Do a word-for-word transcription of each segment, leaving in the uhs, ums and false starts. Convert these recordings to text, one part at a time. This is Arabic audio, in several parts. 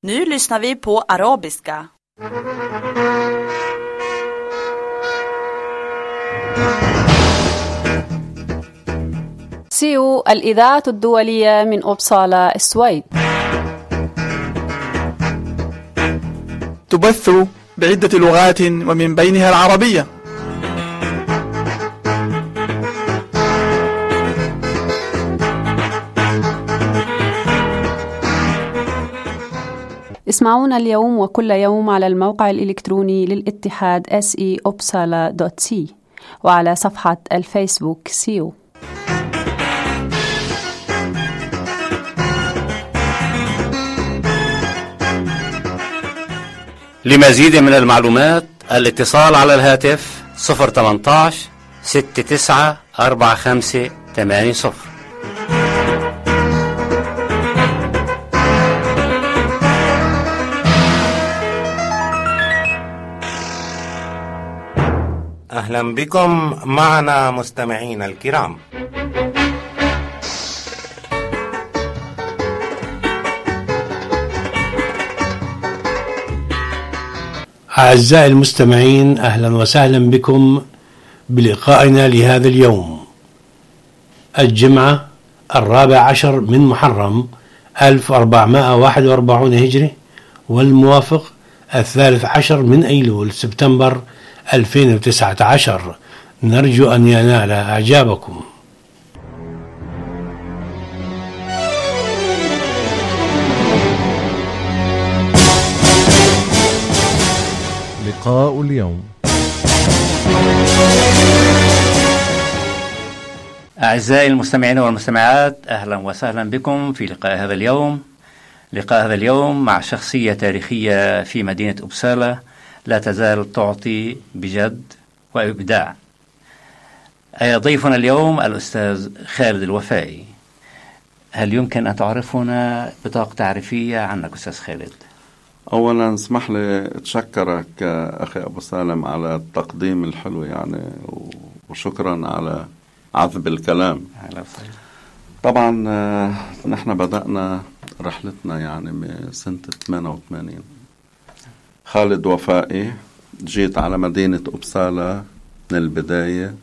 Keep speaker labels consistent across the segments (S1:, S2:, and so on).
S1: Nu lyssnar vi på arabiska.
S2: سيو الإذاعة الدولية من أوبسالا السويد
S3: تبث بعدة لغات ومن بينها العربية.
S2: اسمعونا اليوم وكل يوم على الموقع الإلكتروني للاتحاد إس إي أوبسالا دوت سي وعلى صفحة الفيسبوك سيو.
S4: لمزيد من المعلومات الاتصال على الهاتف صفر ثمانية عشر ستة تسعة أربعة خمسة ثمانية صفر.
S5: أهلا بكم معنا مستمعينا الكرام.
S6: أعزائي المستمعين، أهلا وسهلا بكم بلقائنا لهذا اليوم الجمعة الرابع عشر من محرم ألف وأربعمائة وواحد وأربعين هجري، والموافق الثالث عشر من أيلول سبتمبر ألفين وتسعة عشر. نرجو أن ينال إعجابكم.
S7: لقاء اليوم.
S4: أعزائي المستمعين والمستمعات، أهلا وسهلا بكم في لقاء هذا اليوم. لقاء هذا اليوم مع شخصية تاريخية في مدينة أوبسالا لا تزال تعطي بجد وإبداع. ضيفنا اليوم الأستاذ خالد الوفائي. هل يمكن أن تعرفنا بطاقة تعريفية عنك أستاذ خالد؟
S8: أولا اسمح لي أتشكرك أخي أبو سالم على التقديم الحلو يعني، وشكرا على عذب الكلام. طبعا نحن بدأنا رحلتنا يعني من سنة ثمانية وثمانين. خالد وفائي، جيت على مدينة أوبسالا من البداية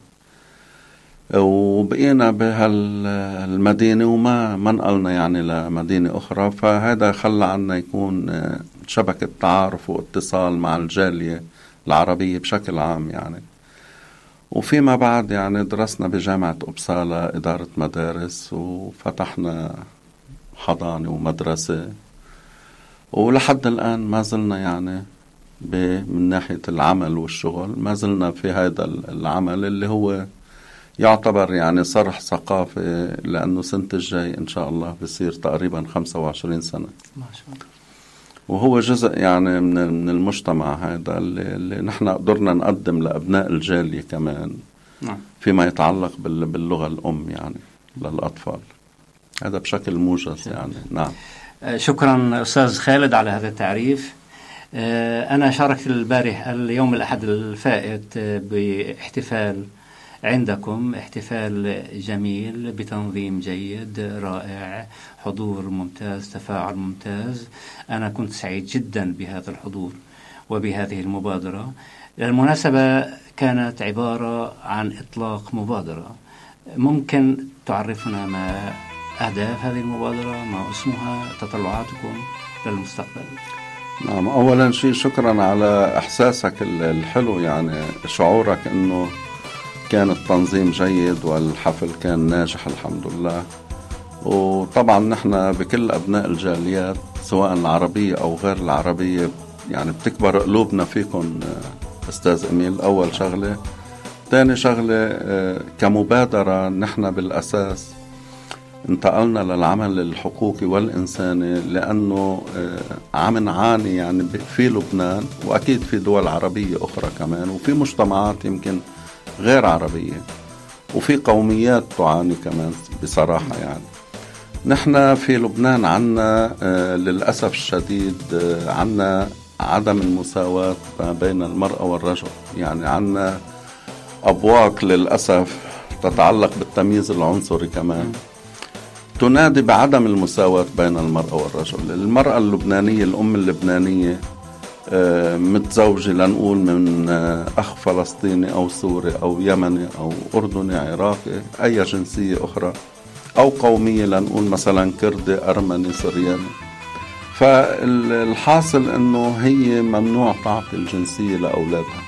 S8: وبقينا بهالمدينة وما ما نقلنا يعني لمدينة أخرى، فهذا خلى عنا يكون شبكة تعارف واتصال مع الجالية العربية بشكل عام يعني. وفيما بعد يعني درسنا بجامعة أوبسالا إدارة مدارس، وفتحنا حضانة ومدرسة، ولحد الآن ما زلنا يعني من ناحية العمل والشغل ما زلنا في هذا العمل اللي هو يعتبر يعني صرح ثقافي، لأنه سنة الجاي إن شاء الله بصير تقريبا خمسة وعشرين سنة ما شاء الله. وهو جزء يعني من من المجتمع هذا اللي, اللي نحن قدرنا نقدم لأبناء الجالية كمان نعم. فيما يتعلق باللغة الأم يعني للأطفال. هذا بشكل موجز يعني. نعم.
S4: شكرا أستاذ خالد على هذا التعريف. أنا شاركت البارح اليوم الأحد الفائت باحتفال عندكم، احتفال جميل بتنظيم جيد رائع، حضور ممتاز، تفاعل ممتاز. أنا كنت سعيد جدا بهذا الحضور وبهذه المبادرة. المناسبة كانت عبارة عن إطلاق مبادرة. ممكن تعرفنا ما أهداف هذه المبادرة، ما اسمها، تطلعاتكم للمستقبل؟
S8: نعم، أولا شيء شكرا على إحساسك الحلو يعني، شعورك أنه كان التنظيم جيد والحفل كان ناجح الحمد لله. وطبعا نحن بكل أبناء الجاليات سواء العربية أو غير العربية يعني بتكبر قلوبنا فيكم أستاذ إميل. أول شغلة. ثاني شغلة، كمبادرة نحن بالأساس انتقلنا للعمل الحقوقي والإنساني لأنه عم نعاني يعني في لبنان وأكيد في دول عربية أخرى كمان، وفي مجتمعات يمكن غير عربية، وفي قوميات تعاني كمان بصراحة يعني. نحن في لبنان عنا للأسف الشديد عنا عدم المساواة بين المرأة والرجل، يعني عنا أبواق للأسف تتعلق بالتمييز العنصري كمان تنادي بعدم المساواة بين المرأة والرجل. المرأة اللبنانية، الأم اللبنانية متزوجة لنقول من أخ فلسطيني أو سوري أو يمني أو أردني عراقي أي جنسية أخرى، أو قومية لنقول مثلا كردي أرمني سورياني. فالحاصل أنه هي ممنوع تعطي الجنسية لأولادها،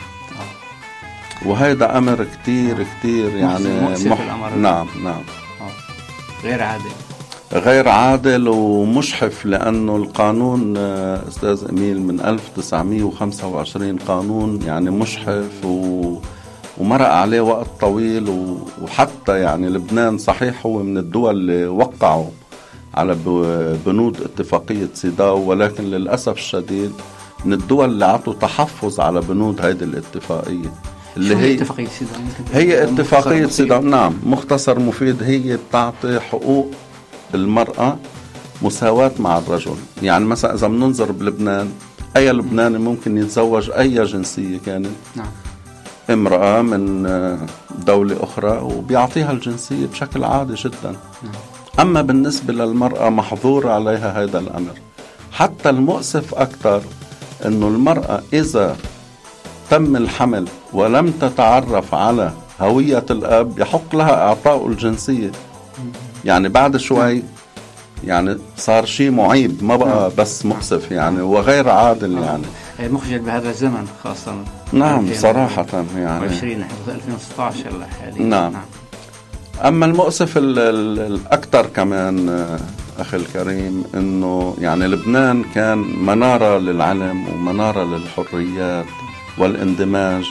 S8: وهذا أمر كتير كتير يعني
S4: مح...
S8: نعم نعم
S4: غير عادل
S8: غير عادل ومشحف، لأنه القانون أستاذ أميل من ألف وتسعمائة وخمسة وعشرين قانون يعني مشحف و... ومرق عليه وقت طويل و... وحتى يعني لبنان صحيح هو من الدول اللي وقعوا على بنود اتفاقية سيداو، ولكن للأسف الشديد من الدول اللي عطوا تحفظ على بنود هذه الاتفاقية اللي هي اتفاقية سيداو. هي اتفاقية سيداو نعم، مختصر مفيد. هي بتعطي حقوق المرأة مساواة مع الرجل. يعني مثلا إذا بننظر بلبنان، أي لبناني ممكن يتزوج أي جنسية كانت، نعم، امرأة من دولة أخرى وبيعطيها الجنسية بشكل عادي جدا. نعم. أما بالنسبة للمرأة محظور عليها هذا الأمر. حتى المؤسف أكثر أنه المرأة إذا تم الحمل ولم تتعرف على هوية الأب يحق لها إعطاء الجنسية. يعني بعد شوي يعني صار شيء معيب، ما بقى بس مؤسف يعني وغير عادل يعني
S4: مخجل بهذا الزمن خاصة.
S8: نعم صراحة يعني
S4: عشرين ألفين وستة عشر حاليا.
S8: نعم. نعم. أما المؤسف الأكثر كمان أخي الكريم أنه يعني لبنان كان منارة للعلم ومنارة للحريات والاندماج،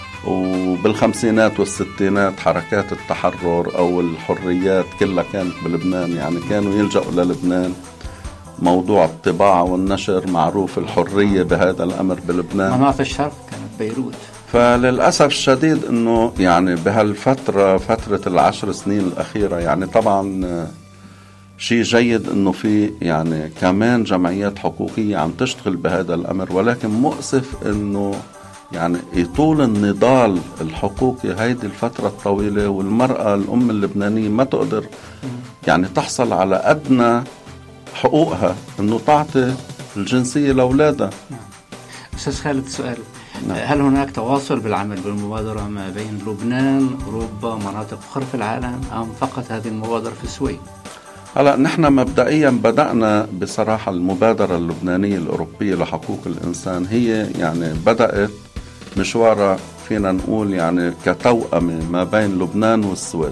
S8: وبالخمسينات والستينات حركات التحرر أو الحريات كلها كانت بلبنان. يعني كانوا يلجأوا للبنان. موضوع الطباعة والنشر معروف، الحرية بهذا الأمر بلبنان.
S4: مناطق الشرق كانت بيروت.
S8: فللأسف الشديد أنه يعني بهالفترة فترة العشر سنين الأخيرة يعني طبعا شيء جيد أنه في يعني كمان جمعيات حقوقية عم تشتغل بهذا الأمر، ولكن مؤسف أنه يعني يطول النضال الحقوقي هيدي الفترة الطويلة، والمرأة الأم اللبنانية ما تقدر يعني تحصل على أدنى حقوقها أنه تعطي الجنسية لأولادها.
S4: أستاذ خالد، سؤال: نعم. هل هناك تواصل بالعمل بالمبادرة ما بين لبنان، أوروبا، مناطق أخرى في العالم، أم فقط هذه المبادرة في السويد؟
S8: هلا نحن مبدئيا بدأنا بصراحة المبادرة اللبنانية الأوروبية لحقوق الإنسان. هي يعني بدأت مشوارها فينا نقول يعني كتوأمة ما بين لبنان والسويد.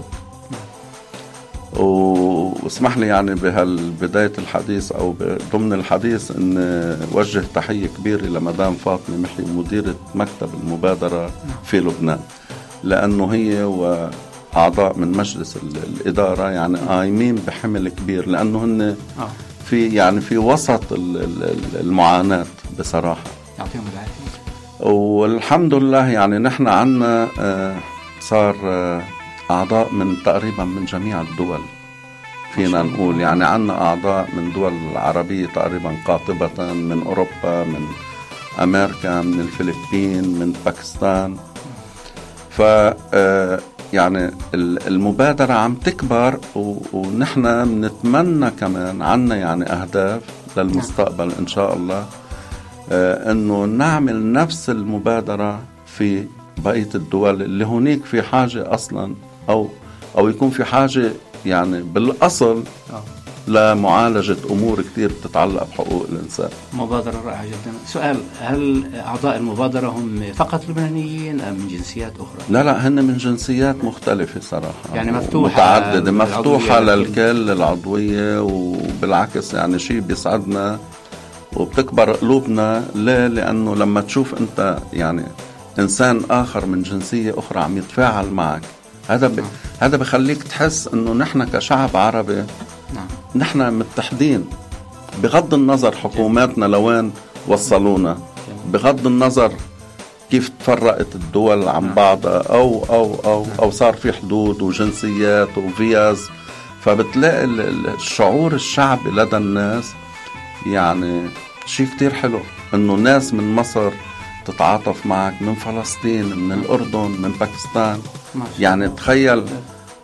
S8: واسمح لي يعني بهالبداية الحديث أو ضمن الحديث أن وجه تحية كبيرة لمدام فاطمة محي مديرة مكتب المبادرة في لبنان، لأنه هي وأعضاء من مجلس الإدارة يعني قايمين بحمل كبير، لأنه هن في يعني في وسط المعاناة بصراحة.
S4: يعطيهم العافية.
S8: والحمد لله يعني نحن عنا صار أعضاء من تقريبا من جميع الدول فينا نقول. يعني عنا أعضاء من دول العربية تقريبا قاطبة، من أوروبا، من أمريكا، من الفلبين، من باكستان. ف يعني المبادرة عم تكبر، ونحن بنتمنى كمان عنا يعني أهداف للمستقبل إن شاء الله أنه نعمل نفس المبادرة في بقية الدول اللي هناك في حاجة أصلا أو أو يكون في حاجة يعني بالأصل لمعالجة أمور كتير بتتعلق بحقوق الإنسان.
S4: مبادرة رائعة جدا. سؤال: هل أعضاء المبادرة هم فقط لبنانيين أم من جنسيات أخرى؟
S8: لا لا، هن من جنسيات مختلفة صراحة،
S4: يعني مفتوحة
S8: متعددة، مفتوحة للكل العضوية، وبالعكس يعني شيء بيسعدنا وبتكبر قلوبنا. ليه؟ لأنه لما تشوف أنت يعني إنسان آخر من جنسية أخرى عم يتفاعل معك، هذا ب... هذا بخليك تحس إنه نحن كشعب عربي نعم. نحن متحدين، بغض النظر حكوماتنا لوين وصلونا، بغض النظر كيف تفرقت الدول عن بعضها أو أو أو أو صار في حدود وجنسيات وفياز. فبتلاقي الشعور الشعبي لدى الناس يعني شيء كتير حلو، إنه ناس من مصر تتعاطف معك، من فلسطين، من الأردن، من باكستان. يعني تخيل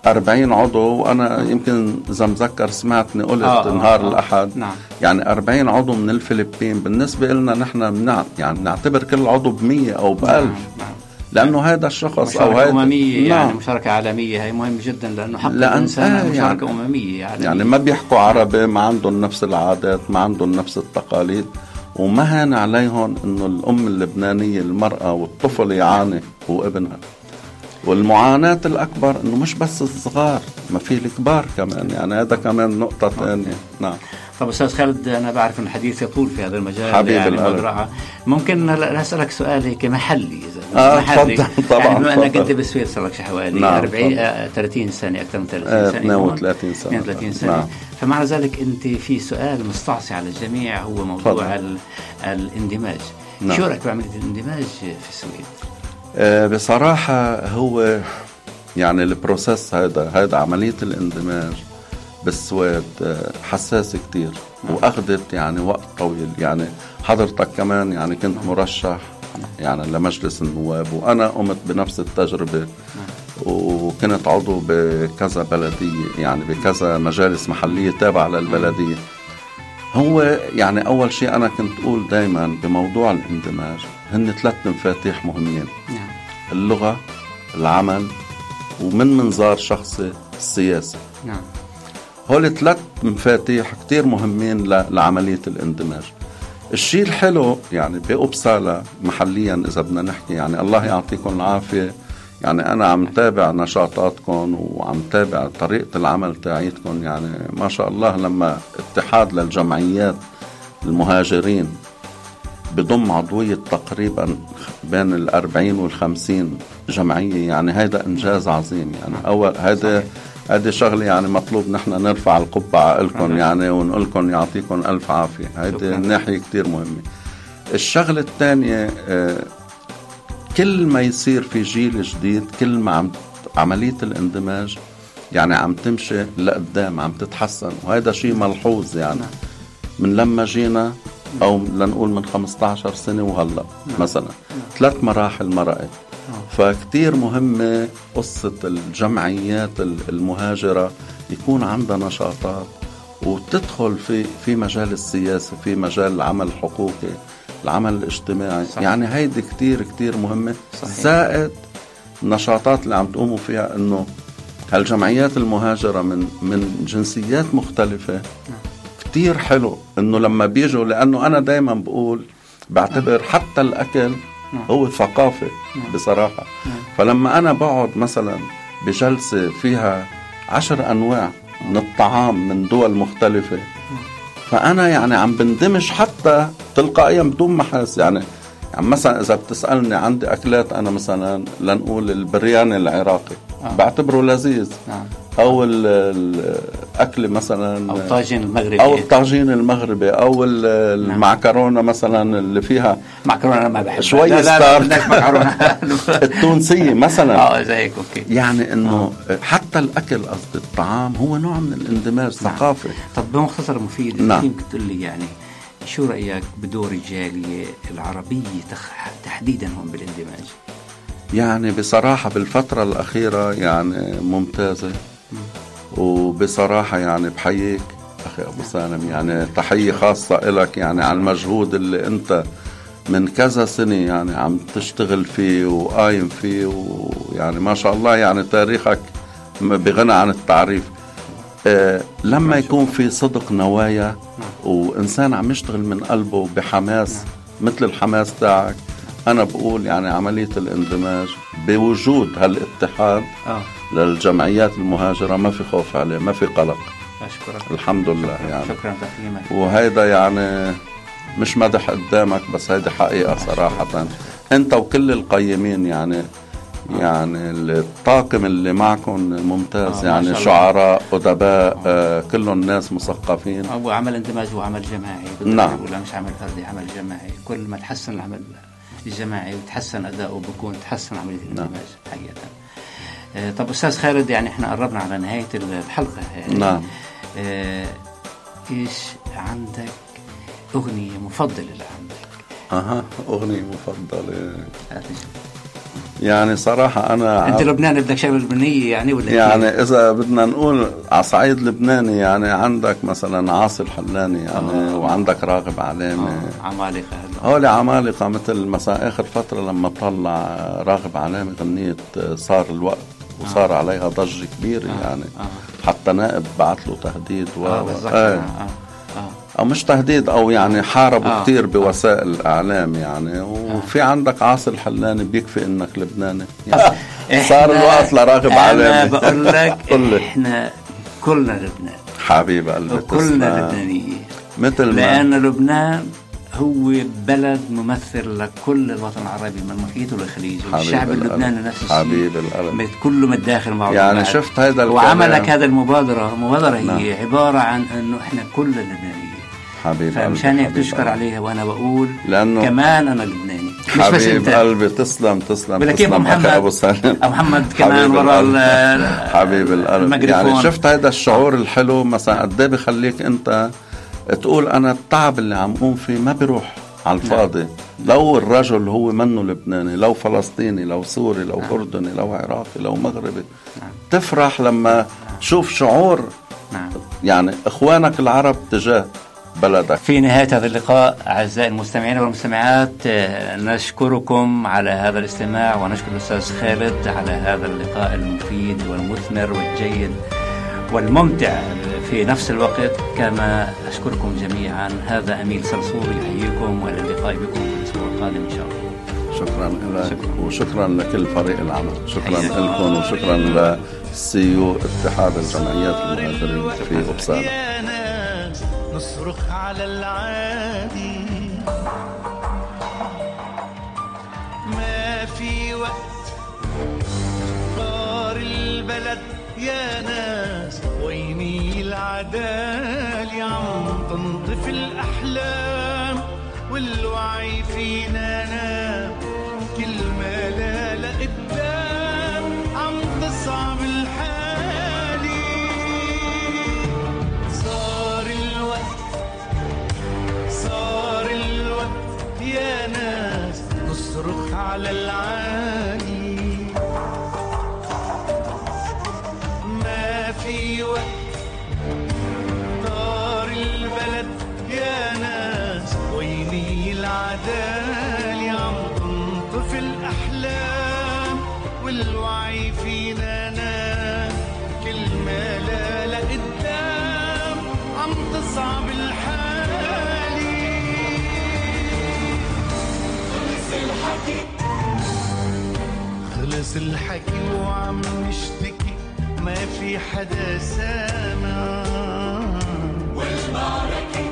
S8: أربعين عضو، وأنا يمكن إذا مذكر سمعتني قلت
S4: آه
S8: نهار
S4: آه
S8: الأحد.
S4: نعم.
S8: يعني أربعين عضو من الفلبين، بالنسبة لنا نحن بنع... يعني نعتبر كل عضو بمية أو بألف.
S4: نعم. نعم.
S8: لأنه هذا الشخص أو
S4: مشاركة
S8: هذا
S4: أممية،
S8: نعم.
S4: يعني مشاركة عالمية، هي مهم جدا لأنه حق
S8: لأن
S4: الإنسان
S8: آه
S4: مشاركة
S8: يعني
S4: أممية عالمية.
S8: يعني ما بيحكوا عربي، ما عندهم نفس العادات، ما عندهم نفس التقاليد، وما هان عليهم إنه الأم اللبنانية المرأة والطفل يعاني وابنها. والمعاناة الأكبر إنه مش بس الصغار، ما في الكبار كمان، يعني هذا كمان نقطة ثانية. نعم.
S4: طب أستاذ خالد، أنا بعرف أن الحديث يطول في هذا المجال،
S8: حبيب
S4: يعني
S8: القلب.
S4: ممكن أسألك سؤال هيك محلي إذا
S8: آه
S4: محلي.
S8: طبعا
S4: يعني بما أنك
S8: طبعا.
S4: أنت بسويد صار لك حوالي
S8: نعم
S4: أربعين آه ثلاثين سنة، أكثر من ثلاثين
S8: آه
S4: سنة،
S8: اثنين وثلاثين سنة
S4: اثنين وثلاثين سنة.
S8: نعم.
S4: فمع ذلك أنت في سؤال مستعصي على الجميع، هو موضوع ال... الاندماج.
S8: نعم.
S4: شو رأيك بعملية الاندماج في السويد؟
S8: آه بصراحة هو يعني البروسيس هذا هذا عملية الاندماج بالسويد حساس كتير، وأخذت يعني وقت طويل. يعني حضرتك كمان يعني كنت مرشح يعني لمجلس النواب، وأنا قمت بنفس التجربة، وكنت عضو بكذا بلدية، يعني بكذا مجالس محلية تابعة للبلدية. هو يعني أول شيء أنا كنت أقول دايما بموضوع الاندماج هن ثلاث مفاتيح مهمين: اللغة، العمل، ومن منظار شخصي السياسة.
S4: نعم.
S8: هول ثلاث مفاتيح كتير مهمين لعملية الاندماج. الشيء الحلو يعني بأوبسالا محليا إذا بدنا نحكي، يعني الله يعطيكم العافية، يعني أنا عم تابع نشاطاتكم وعم تابع طريقة العمل تاعيتكم. يعني ما شاء الله لما اتحاد للجمعيات المهاجرين بضم عضوية تقريبا بين الأربعين والخمسين جمعية، يعني هذا إنجاز عظيم. يعني أول هذا هذه شغلة يعني مطلوب نحن نرفع القبعة لكم يعني ونقول لكم يعطيكم ألف عافية. هذه الناحية كتير مهمة. الشغلة الثانية آه كل ما يصير في جيل جديد، كل ما عم عملية الاندماج يعني عم تمشي لقدام، عم تتحسن، وهذا شيء ملحوظ. يعني من لما جينا أو لنقول من خمسة عشر سنة وهلأ مثلا ثلاث مراحل مرقت. فكتير مهمة قصة الجمعيات المهاجرة يكون عندها نشاطات وتدخل في في مجال السياسة، في مجال العمل الحقوقي، العمل الاجتماعي. صحيح. يعني هيدي كتير كتير مهمة. صحيح. زائد النشاطات اللي عم تقوموا فيها إنه هالجمعيات المهاجرة من من جنسيات مختلفة. كتير حلو إنه لما بيجوا، لأنه أنا دايما بقول بعتبر حتى الأكل هو ثقافة بصراحة. فلما أنا بقعد مثلا بجلسة فيها عشر أنواع من الطعام من دول مختلفة، فأنا يعني عم بندمج حتى تلقائيا بدون ما أحس. يعني يعني مثلا إذا بتسألني عندي أكلات، أنا مثلا لنقول البرياني العراقي آه. بعتبره لذيذ. آه. أو الأكل مثلا
S4: أو الطاجين المغربي
S8: أو الطاجين المغربي أو المعكرونة مثلا اللي فيها
S4: معكرونة أنا ما بحبها
S8: شوية ستار التونسية مثلا
S4: آه زيك أوكي.
S8: يعني إنه آه. حتى الأكل قصد الطعام هو نوع من الاندماج ثقافي.
S4: نعم. طب بمختصر مفيد،
S8: نعم.
S4: يمكن تقول لي يعني شو رأيك بدور الجالية العربية تحديدا هم بالاندماج؟
S8: يعني بصراحة بالفترة الأخيرة يعني ممتازة. م. وبصراحة يعني بحييك أخي أبو سالم، يعني تحية خاصة لك يعني على المجهود اللي أنت من كذا سنة يعني عم تشتغل فيه وقايم فيه، ويعني ما شاء الله يعني تاريخك بغنى عن التعريف. آه لما يكون في صدق نوايا وإنسان عم يشتغل من قلبه بحماس مثل الحماس تاعك، أنا بقول يعني عملية الاندماج بوجود هالاتحاد آه. للجمعيات المهاجرة ما في خوف عليه، ما في قلق.
S4: أشكرك.
S8: الحمد لله.
S4: شكرا.
S8: يعني
S4: شكرا تقييمك.
S8: وهيدا يعني مش مدح قدامك بس، هيدا حقيقة صراحة. أنت وكل القيمين يعني يعني الطاقم اللي معكم ممتاز. آه يعني شعراء، أدباء، آه كلهم ناس مثقفين.
S4: هو عمل اندماج وعمل جماعي.
S8: نعم.
S4: ولا مش عمل فردي، عمل جماعي. كل ما تحسن العمل الجماعي وتحسن أداؤه بكون تحسن عملية الاندماج. نعم. حقيقة. آه طب أستاذ خالد، يعني إحنا قربنا على نهاية الحلقة. يعني
S8: نعم.
S4: آه إيش عندك أغنية مفضلة اللي عندك؟
S8: أها أغنية مفضلة يعني صراحة أنا
S4: أنت لبناني بدك شغلة لبنانية يعني ولا
S8: يعني كيف؟ إذا بدنا نقول على صعيد لبناني يعني عندك مثلا عاصي الحلاني يعني آه. وعندك راغب علامة
S4: آه. عمالقة
S8: هولي عمالقة مثل مثلا آخر فترة لما طلع راغب علامة غنية صار الوقت وصار آه. عليها ضجة كبيرة آه. يعني آه. حتى نائب بعت له تهديد و...
S4: آه.
S8: آه. آه. أو مش تهديد أو يعني حاربوا آه. كتير بوسائل الإعلام يعني وفي آه. عندك عاصي الحلاني بيكفي إنك لبناني يعني صار الوقت لراغب علامة.
S4: أنا بقول لك إحنا كلنا لبنان
S8: حبيب قلبي
S4: كلنا لبنانيين
S8: مثل ما
S4: لأن لبنان هو بلد ممثل لكل الوطن العربي من المحيط والخليج والشعب اللبناني نفس الشيء
S8: حبيب القلب
S4: كله متداخل مع
S8: يعني بعض. شفت هذا
S4: وعملك هذا المبادرة مبادرة نعم. هي عبارة عن أنه إحنا كلنا لبنانيين
S8: حبيب
S4: فمشان هيك تشكر عليها وأنا بقول
S8: لأنه
S4: كمان أنا لبناني
S8: مش بس أنت حبيب قلبي تسلم تسلم تسلم
S4: محمد
S8: أبو سالم
S4: أبو محمد كمان ورا
S8: حبيب القلب يعني شفت هذا الشعور الحلو مثلا قد ايه بخليك أنت تقول أنا التعب اللي عم قوم فيه ما بيروح على الفاضي نعم. لو الرجل هو منه لبناني لو فلسطيني لو سوري لو نعم. أردني لو عراقي لو مغربي نعم. تفرح لما تشوف شعور نعم. يعني إخوانك العرب تجاه بلدك.
S4: في نهاية هذا اللقاء أعزائي المستمعين والمستمعات نشكركم على هذا الاستماع ونشكر الأستاذ خالد على هذا اللقاء المفيد والمثمر والجيد والممتع في نفس الوقت كما أشكركم جميعا. هذا أميل صرصور يحييكم وإلى اللقاء بكم في الأسبوع القادم إن شاء الله.
S8: شكرا لك وشكرا لكل فريق العمل. شكرا لكم وشكرا للسيو اتحاد الجمعيات المهاجرين في أبسالة.
S7: نصرخ على العادي ما في وقت طار البلد يا ناس ويني العدالة عم تنطف الأحلام والوعي فينا نام كل ما لا لقدام عم تصعب الحالي صار الوقت صار الوقت يا ناس نصرخ على العالي ما في وقت طار البلد يا ناس ويني العدالة عم تنطف الأحلام والوعي فينا نام كل ما لا لقدام عم تصعب الحالي خلص الحكي خلص الحكي وعم نشتكي ما في حدا سامع والمعركة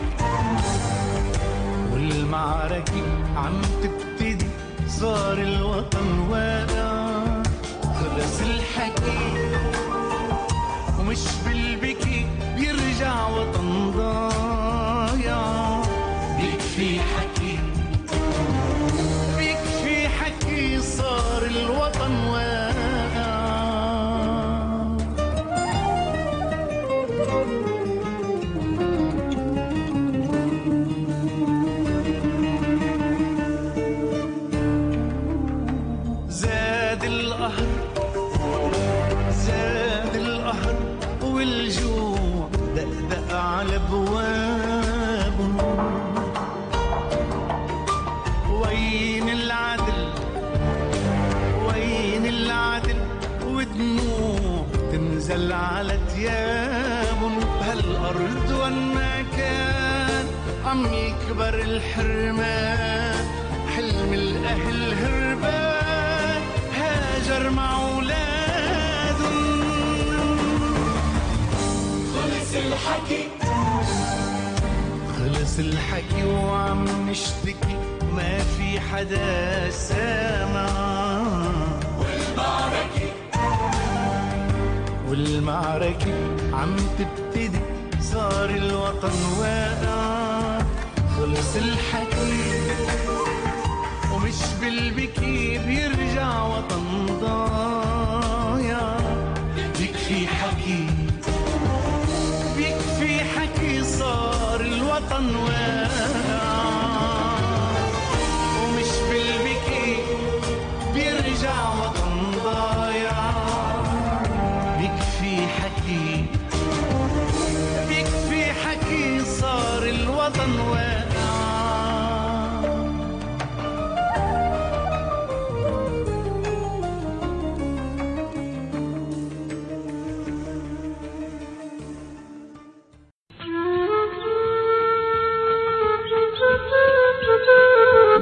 S7: والمعركة عم تبتدي صار الوطن واقع خلص الحكي ومش بالبكي بيرجع وطن ضايع بيكفي حكي بيكفي حكي صار الوطن واقع زاد القهر زاد القهر والجوع دقدق على ابوابهم وين العدل وين العدل ودموع تنزل على ثيابهم بهالارض وين ما كان عم يكبر الحرمان حلم الاهل هربان هاجر مع اولادهم خلص الحكي خلص الحكي وعم نشتكي ما في حدا سامع والمعركة والمعركة عم تبتدي صار الوطن واقع خلص الحكي ومش بالبكي بيرجع وطن ضايع بيكفي حكي بيكفي حكي صار الوطن واقع ومش بالبكي بيرجع وطن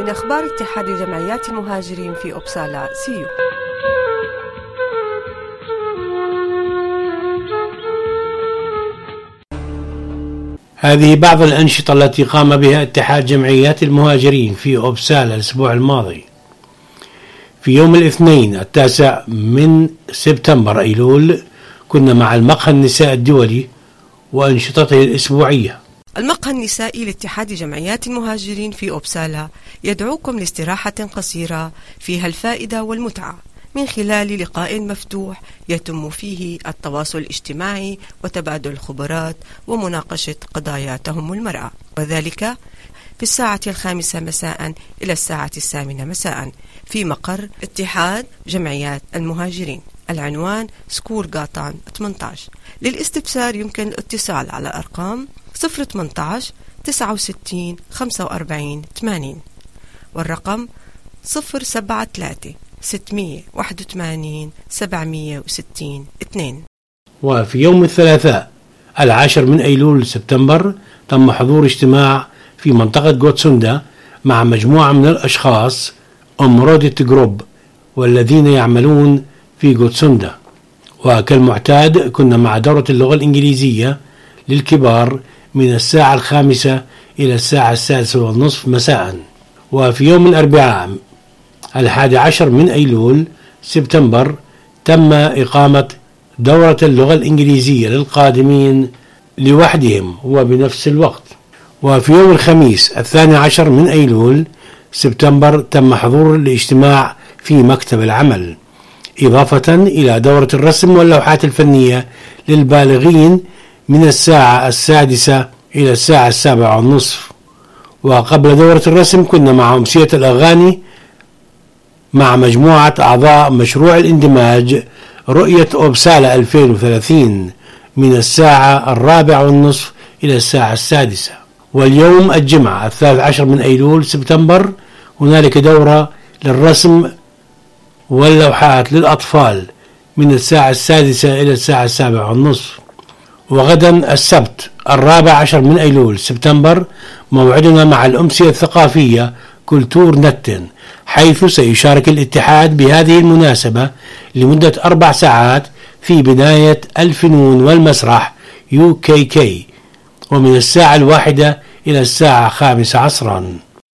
S9: من أخبار اتحاد جمعيات المهاجرين في أوبسالا سيو.
S6: هذه بعض الأنشطة التي قام بها اتحاد جمعيات المهاجرين في أوبسالا الأسبوع الماضي. في يوم الاثنين التاسع من سبتمبر أيلول كنا مع المقهى النساء الدولي وأنشطته الأسبوعية.
S9: المقهى النسائي لاتحاد جمعيات المهاجرين في أوبسالا يدعوكم لاستراحة قصيرة فيها الفائدة والمتعة من خلال لقاء مفتوح يتم فيه التواصل الاجتماعي وتبادل الخبرات ومناقشة قضايا تهم المرأة، وذلك في الساعة الخامسة مساء إلى الساعة الثامنة مساء في مقر اتحاد جمعيات المهاجرين. العنوان سكور قاطان ثمانية عشر. للاستفسار يمكن الاتصال على أرقام صفر ثمانية عشر تسعة وستين خمسة وأربعين ثمانين والرقم صفر سبعة ثلاثة ستمائة وواحد وثمانين سبعمائة وستين اثنين.
S6: وفي يوم الثلاثاء العاشر من أيلول سبتمبر تم حضور اجتماع في منطقة غوتسوندا مع مجموعة من الأشخاص أمرودة جروب والذين يعملون في غوتسوندا. وكالمعتاد كنا مع دورة اللغة الإنجليزية للكبار من الساعة الخامسة إلى الساعة السادسة والنصف مساء. وفي يوم الأربعاء الحادي عشر من أيلول سبتمبر تم إقامة دورة اللغة الإنجليزية للقادمين لوحدهم وبنفس الوقت. وفي يوم الخميس الثاني عشر من أيلول سبتمبر تم حضور الاجتماع في مكتب العمل، إضافة إلى دورة الرسم واللوحات الفنية للبالغين من الساعة السادسة إلى الساعة السابعة والنصف. وقبل دورة الرسم كنا مع أمسية الأغاني مع مجموعة أعضاء مشروع الاندماج رؤية أوبسالا ألفين وثلاثين من الساعة الرابعة والنصف إلى الساعة السادسة. واليوم الجمعة الثالث عشر من أيلول سبتمبر هنالك دورة للرسم واللوحات للأطفال من الساعة السادسة إلى الساعة السابعة والنصف. وغدا السبت الرابع عشر من أيلول سبتمبر موعدنا مع الأمسية الثقافية كولتور نتن، حيث سيشارك الاتحاد بهذه المناسبة لمدة أربع ساعات في بناية الفنون والمسرح يو كي كي ومن الساعة الواحدة إلى الساعة الخامسة عصرا.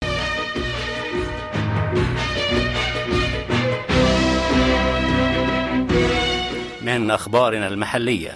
S4: من أخبارنا المحلية.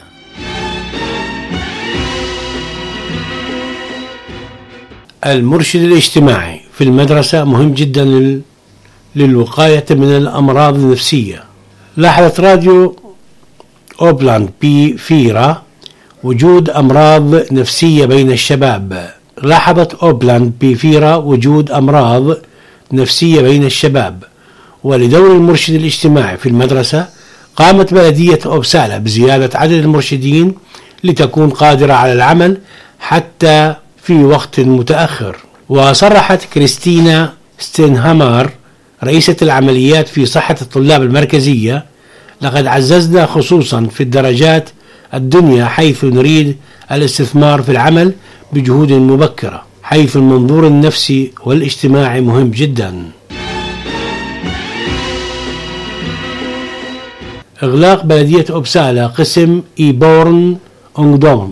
S6: المرشد الاجتماعي في المدرسة مهم جدا لل... للوقاية من الأمراض النفسية. لاحظت راديو أوبلاند بي فيرا وجود أمراض نفسية بين الشباب. لاحظت أوبلاند بي فيرا وجود أمراض نفسية بين الشباب، ولدور المرشد الاجتماعي في المدرسة قامت بلدية أوبسالا بزيادة عدد المرشدين لتكون قادرة على العمل حتى في وقت متأخر. وصرحت كريستينا ستينهامار رئيسة العمليات في صحة الطلاب المركزية: لقد عززنا خصوصا في الدرجات الدنيا حيث نريد الاستثمار في العمل بجهود مبكرة، حيث المنظور النفسي والاجتماعي مهم جدا. إغلاق بلدية أوبسالا قسم إيبورن أونغدوم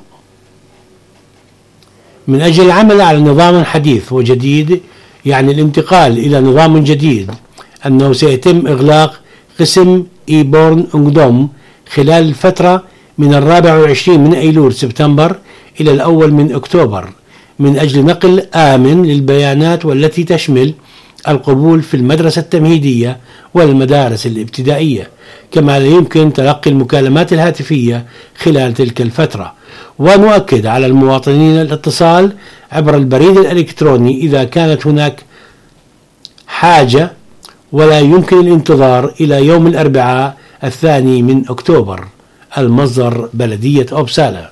S6: من أجل العمل على نظام حديث وجديد، يعني الانتقال إلى نظام جديد، أنه سيتم إغلاق قسم إيبورن أونغدوم خلال الفترة من الرابع والعشرين من أيلول سبتمبر إلى الأول من أكتوبر من أجل نقل آمن للبيانات والتي تشمل القبول في المدرسة التمهيدية والمدارس الابتدائية، كما لا يمكن تلقي المكالمات الهاتفية خلال تلك الفترة. ونؤكد على المواطنين الاتصال عبر البريد الإلكتروني إذا كانت هناك حاجة، ولا يمكن الانتظار إلى يوم الأربعاء الثاني من أكتوبر. المصدر بلدية أوبسالا.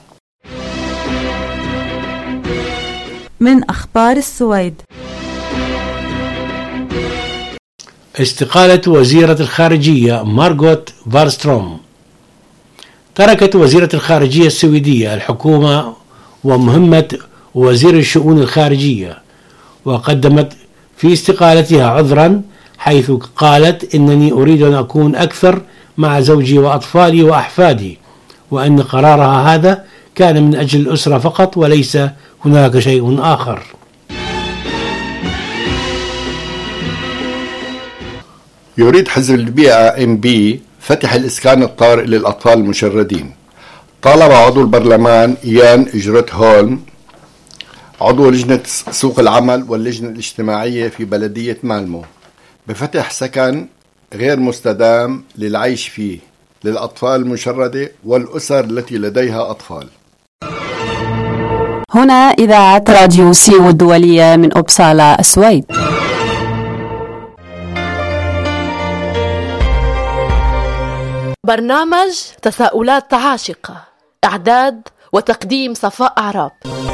S1: من أخبار السويد.
S6: استقالة وزيرة الخارجية مارغوت فارستروم. تركت وزيرة الخارجية السويدية الحكومة ومهمة وزير الشؤون الخارجية، وقدمت في استقالتها عذرا، حيث قالت إنني أريد أن أكون أكثر مع زوجي وأطفالي وأحفادي، وأن قرارها هذا كان من أجل الأسرة فقط وليس هناك شيء آخر.
S10: يريد حزب البيئة إم بي فتح الإسكان الطارئ للأطفال المشردين. طالب عضو البرلمان إيان إجرت هولم عضو لجنة سوق العمل واللجنة الاجتماعية في بلدية مالمو بفتح سكن غير مستدام للعيش فيه للأطفال المشردة والأسر التي لديها أطفال.
S2: هنا إذاعة راديو سيو الدولية من أوبسالا السويد.
S11: برنامج تساؤلات عاشقة، إعداد وتقديم صفاء عراب.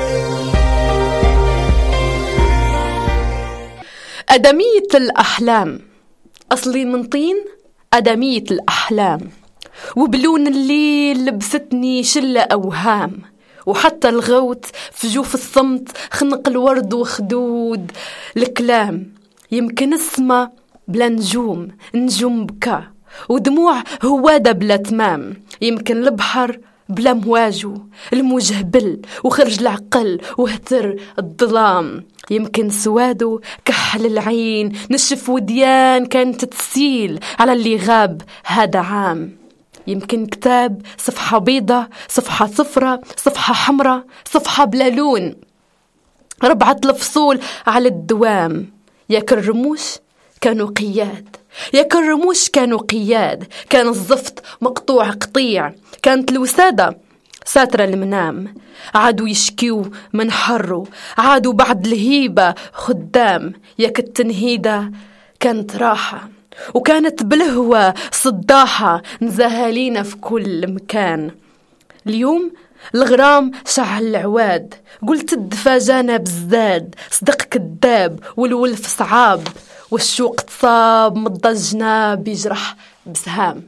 S11: أدمية الأحلام، أصلي من طين أدمية الأحلام، وبلون الليل لبستني شلة أوهام، وحتى الغوت في جوف الصمت خنق الورد وخدود الكلام. يمكن اسمه بلا نجوم، نجوم بكا ودموع هوادة بلا تمام. يمكن البحر بلا مواجه، الموج هبل وخرج العقل وهتر الظلام. يمكن سوادو كحل العين، نشف وديان كانت تسيل على اللي غاب هذا عام. يمكن كتاب صفحة بيضة، صفحة صفرة، صفحة حمرة، صفحة بلا لون، ربعة الفصول على الدوام. ياك الرموش كانوا قياد، ياك الرموش كانوا قياد، كان الزفت مقطوع قطيع، كانت الوسادة ساترة المنام. عادوا يشكيو من حروا، عادوا بعد الهيبة خدام. ياك التنهيدة كانت راحة، وكانت بالهوى صداحة، نزاهالينا في كل مكان. اليوم الغرام شعل العواد، قلت الدفاجانة بزداد، صدق كذاب والولف صعاب، والشوق تصاب مضجنا بيجرح بسهام.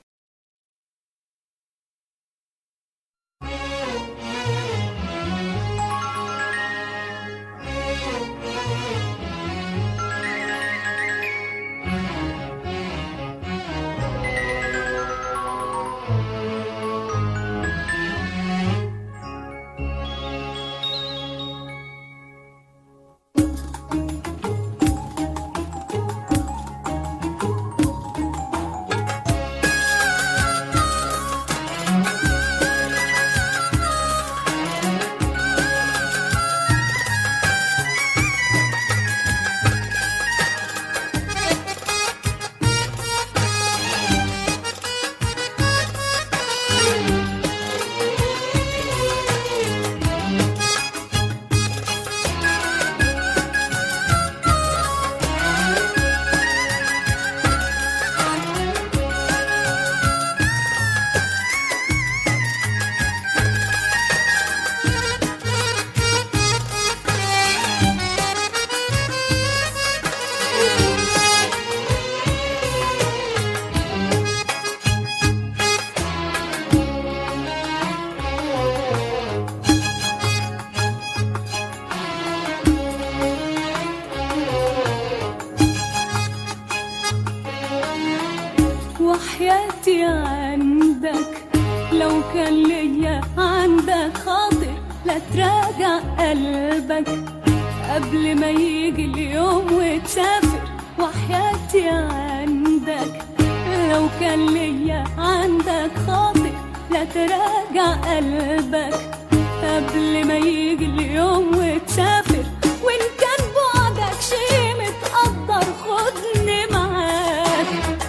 S12: وحياتي عندك، لو كان ليا عندك خاطر لا تراجع قلبك قبل ما يجي اليوم وتسافر. وحياتي عندك، لو كان ليا عندك خاطر لا تراجع قلبك قبل ما يجي اليوم وتسافر. وإن كان بعدك شي متقدر خدني معاك،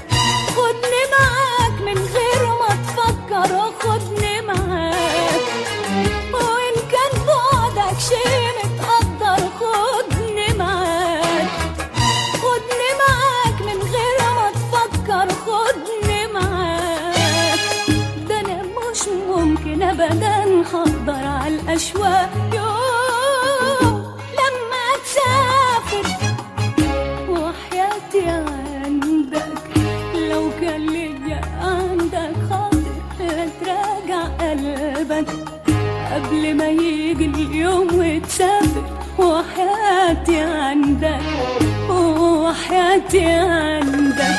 S12: خدني معاك من غير ما تفكر، خدني معاك. وإن كان بعدك شي متقدر خدني معاك، خدني معاك من غير ما تفكر، خدني معاك. ده أنا مش ممكن أبدا هقدر على الأشواق يوم لما تسافر. وحياتي عندك، لو كان ليا عندك خاطر تراجع قلبك قبل ما يجي اليوم وتسافر. وحياتي عندك، وحياتي عندك.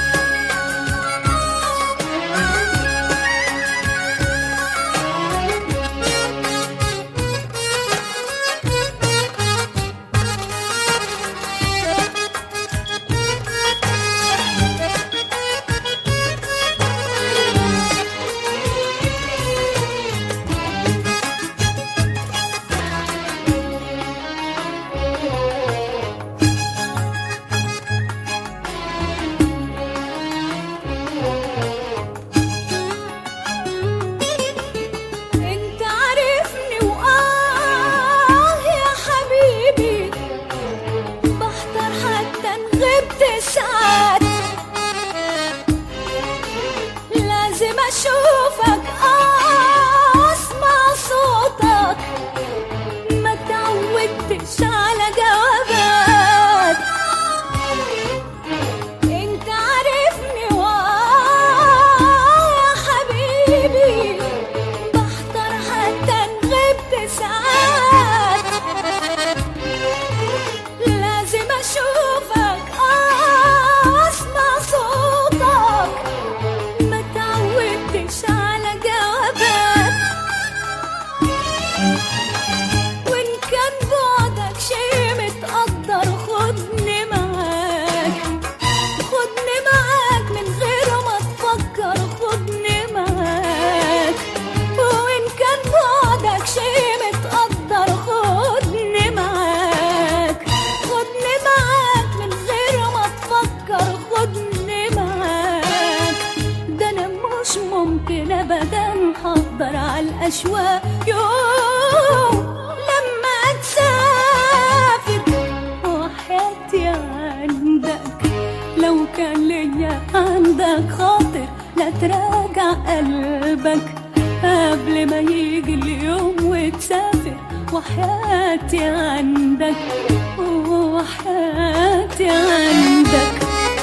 S12: أشوفك أسمع صوتك، ما تعودتش على جوابات. انت عارفني ويا حبيبي بحضر حتى غبت ساعات. لازم أشوفك أسمع صوتك، ما تعودتش على جوابات. وإن كان بعدك شيء متقدر خدني معاك، خدني معاك من غير ما تفكر، خدني معاك. وإن كان بعدك شيء متقدر خدني معاك، خدني معاك من غير ما تفكر، خدني معاك. ده أنا مش ممكن أبدا هقدر على الأشواق يوم لما تسافر. وحياتي عندك لو كان ليا عندك خاطر لا تراجع قلبك قبل ما يجي اليوم وتسافر. وحياتي عندك، وحياتي عندك.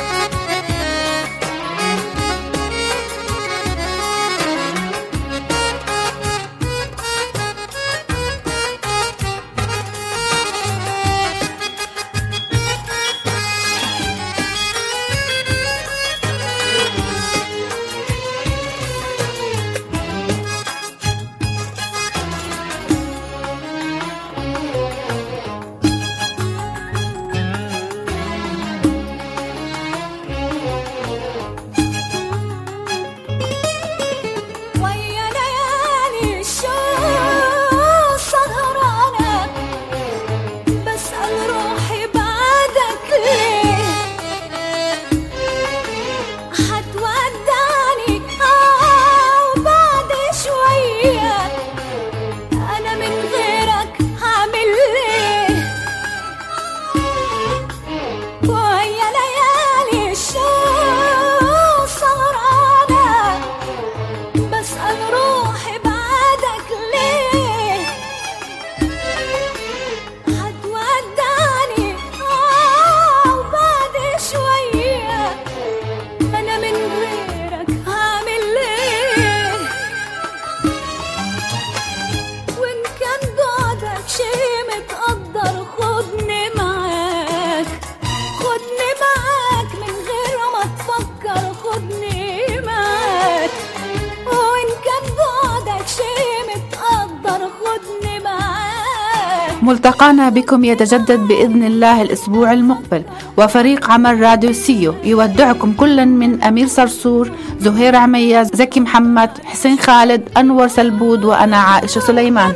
S2: ملتقانا بكم يتجدد بإذن الله الأسبوع المقبل، وفريق عمل راديو سيو يودعكم كلا من أمير صرصور، زهير عمية، زكي محمد، حسين خالد، أنور سلبود، وأنا عائشة سليمان.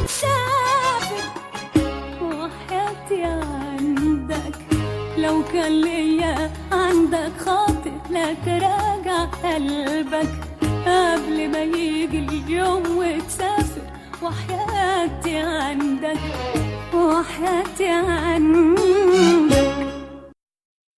S12: وحياتي عندك لو كان ليا عندك خاطر لا تراجع قلبك قبل ما يجي اليوم وتسافر. وحياتي عندك، وحياتي عندك.